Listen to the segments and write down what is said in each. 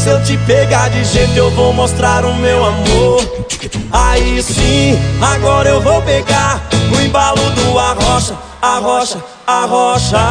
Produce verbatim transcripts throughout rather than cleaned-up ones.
Se eu te pegar de jeito eu vou mostrar o meu amor. Aí sim, agora eu vou pegar no embalo do arrocha, arrocha, arrocha.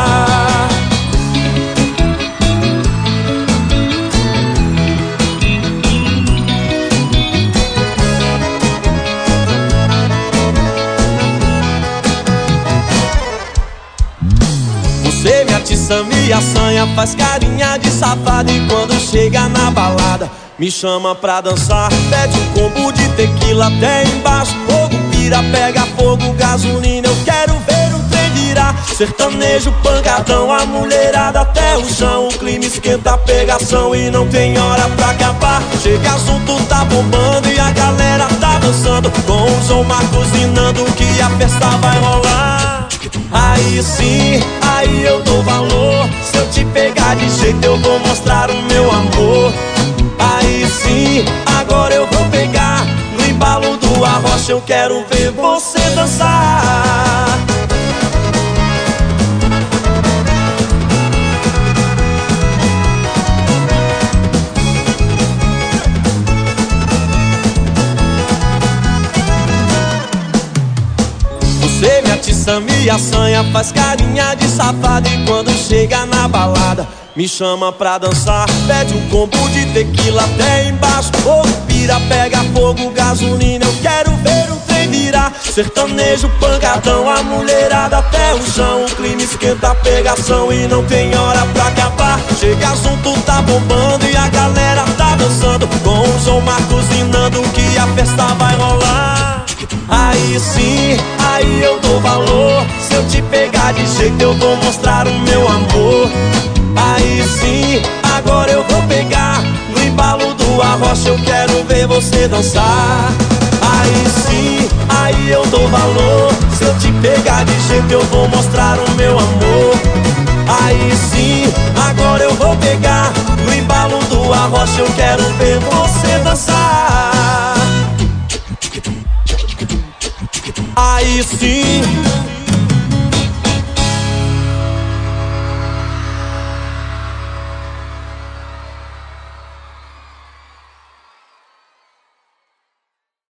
Você me atiça, me assanha, faz carinha de safado. E quando chega na balada, me chama pra dançar. Pede um combo de tequila até embaixo. Fogo pira, pega fogo, gasolina, eu quero ver o trem virar. Sertanejo, pancadão, a mulherada até o chão. O clima esquenta a pegação e não tem hora pra acabar. Chega assunto, tá bombando e a galera tá dançando, com o João Marcos zinando que a festa vai rolar. Aí sim, aí eu dou valor. Se eu te pegar de jeito eu vou mostrar o meu amor. Aí sim, agora eu vou pegar no embalo do arrocha, eu quero ver você dançar. Você me atiça, me assanha, faz carinha de safado. E quando chega na balada, me chama pra dançar. Pede um combo de tequila até embaixo. Fogo pira, pega fogo, gasolina, eu quero ver o trem virar. Sertanejo, pancadão, a mulherada até o chão. O clima esquenta a pegação e não tem hora pra acabar. Chega assunto, tá bombando e a galera tá dançando, com o João Marcos zinando que a festa vai rolar. Aí sim, aí eu dou valor. Se eu te pegar de jeito eu vou mostrar o meu amor. Aí sim, agora eu vou pegar no embalo do arrocha, eu quero ver você dançar. Aí sim, aí eu dou valor. Se eu te pegar de jeito eu vou mostrar o meu amor. Aí sim, agora eu vou pegar no embalo do arrocha, eu quero ver você dançar. Aí sim,